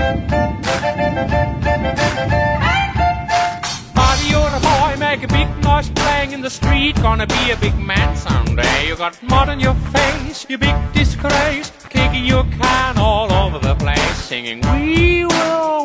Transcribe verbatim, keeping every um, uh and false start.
Bobby, you're a boy, make a big noise playing in the street. Gonna be a big man someday. You got mud on your face, you big disgrace, kicking your can all over the place, singing, we will